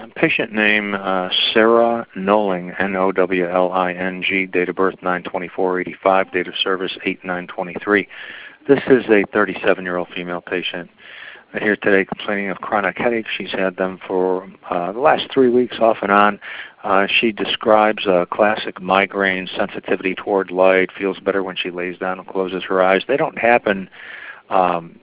Patient name Sarah Knowling, N-O-W-L-I-N-G, date of birth 9/24/85, date of service 8/9/23. This is a 37-year-old female patient here today complaining of chronic headaches. She's had them for the last 3 weeks off and on. She describes a classic migraine, sensitivity toward light, feels better when she lays down and closes her eyes. They don't happen on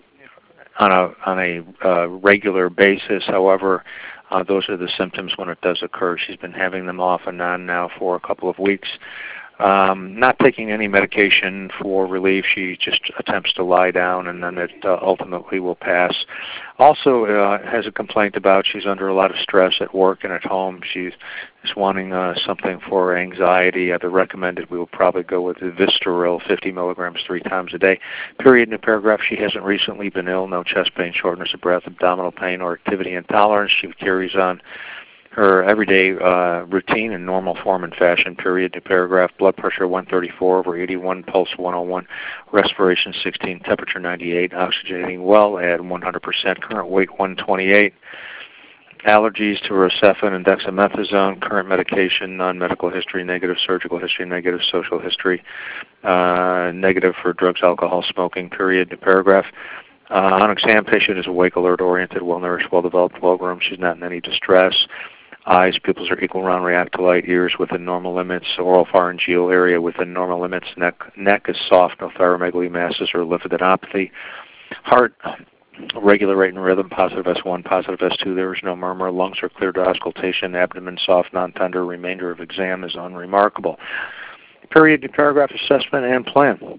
a regular basis. However, those are the symptoms when it does occur. She's been having them off and on now for a couple of weeks. Not taking any medication for relief. She just attempts to lie down, and then it ultimately will pass. Also has a complaint about she's under a lot of stress at work and at home. She's just wanting something for anxiety. The recommended, we will probably go with the Vistaril, 50 milligrams 3 times a day. Period. In a paragraph, she hasn't recently been ill. No chest pain, shortness of breath, abdominal pain, or activity intolerance. She carries on her everyday routine in normal form and fashion. Period. New paragraph. Blood pressure 134/81, pulse 101, respiration 16, temperature 98, oxygenating well at 100%, current weight 128. Allergies to Rocephin and dexamethasone. Current medication, non-medical history, negative surgical history, negative social history, negative for drugs, alcohol, smoking. Period. New paragraph. On exam, patient is awake, alert, oriented, well-nourished, well-developed, well-groomed. She's not in any distress. Eyes, pupils are equal, round, react to light. Ears within normal limits. Oral pharyngeal area within normal limits. Neck is soft, no thyromegaly masses or lymphadenopathy. Heart, regular rate and rhythm, positive S1, positive S2. There is no murmur. Lungs are clear to auscultation. Abdomen soft, non-tender. Remainder of exam is unremarkable. Period. Paragraph. Assessment and plan.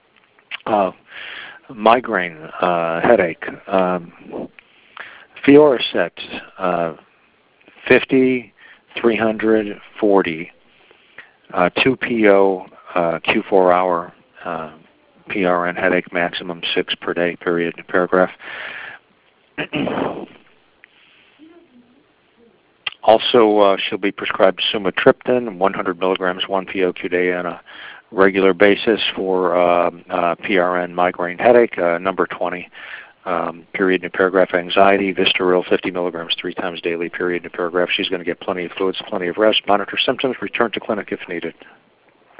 Migraine, headache. Fioricet, 50, 300, 40, 2 PO, Q4 hour, PRN headache, maximum 6 per day, period. Paragraph. Also, she'll be prescribed sumatriptan, 100 milligrams, 1 PO/Q day on a regular basis for PRN migraine headache, number 20. Period. New paragraph. Anxiety, Vistaril, 50 milligrams 3 times daily. Period. New paragraph. She's going to get plenty of fluids, plenty of rest, monitor symptoms, return to clinic if needed.